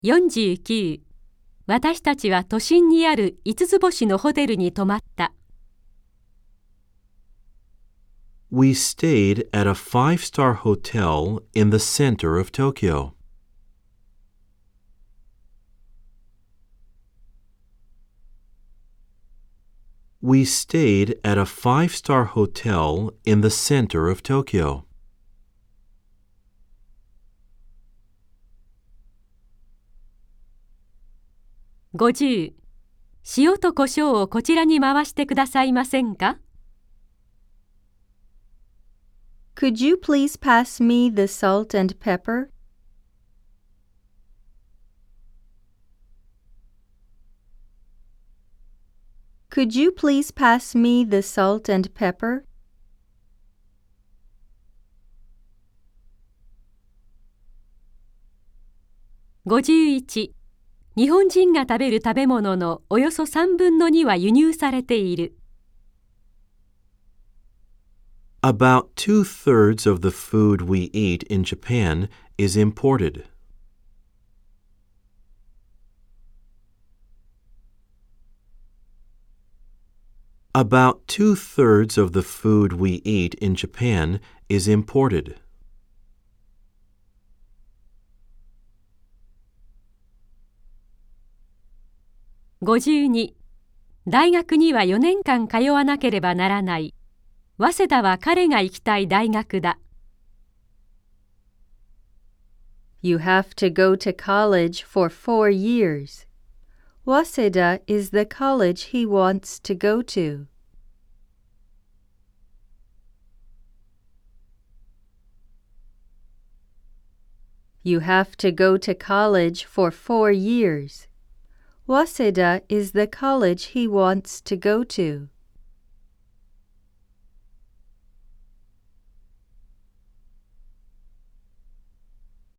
49、私たちは都心にある5つ星のホテルに泊まった。 We stayed at a five-star hotel in the center of Tokyo. We stayed at a five-star hotel in the center of Tokyo. 50、塩と胡椒をこちらに回してくださいませんか？ Could you please pass me the salt and pepper? Could you please pass me the salt and pepper? 51、日本人が食べる食べ物のおよそ3分の2は輸入されている。 About two-thirds of the food we eat in Japan is imported. About two-thirds of the food we eat in Japan is imported. 52、大学には4年間通わなければならない。早稲田は彼が行きたい大学だ。 You have to go to college for 4 years. Waseda is the college he wants to go to. You have to go to college for 4 years. Waseda is the college he wants to go to.